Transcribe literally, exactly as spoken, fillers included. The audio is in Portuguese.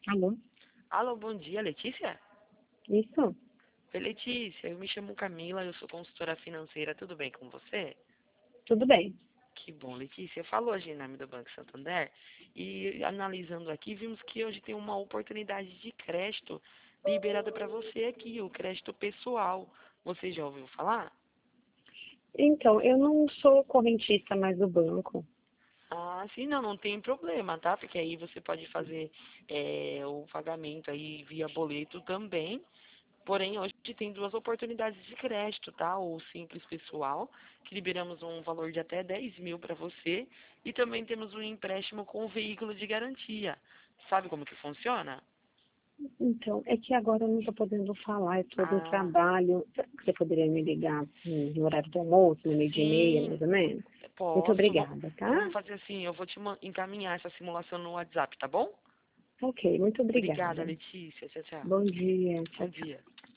Alô? Alô, bom dia, Letícia? Isso? Oi, Letícia, eu me chamo Camila, eu sou consultora financeira, tudo bem com você? Tudo bem. Que bom, Letícia. Falou a Giname do Banco Santander e analisando aqui, vimos que hoje tem uma oportunidade de crédito liberada para você aqui, o crédito pessoal. Você já ouviu falar? Então, eu não sou correntista mais do banco. Ah, sim, não, não tem problema, tá? Porque aí você pode fazer é, o pagamento aí via boleto também. Porém, hoje tem duas oportunidades de crédito, tá? O Simples Pessoal, que liberamos um valor de até dez mil para você. E também temos um empréstimo com veículo de garantia. Sabe como que funciona? Então, é que agora eu não estou podendo falar, eu estou no Ah, trabalho. Será que você poderia me ligar hum, no horário do almoço, no meio de e meia, sim, mais ou menos? Muito posso. Va- obrigada, tá? Vamos fazer assim, eu vou te ma- encaminhar essa simulação no WhatsApp, tá bom? Ok, muito Obrigada, obrigada. Letícia. Tchau, tchau. Bom dia, Bom tchau, tchau. dia.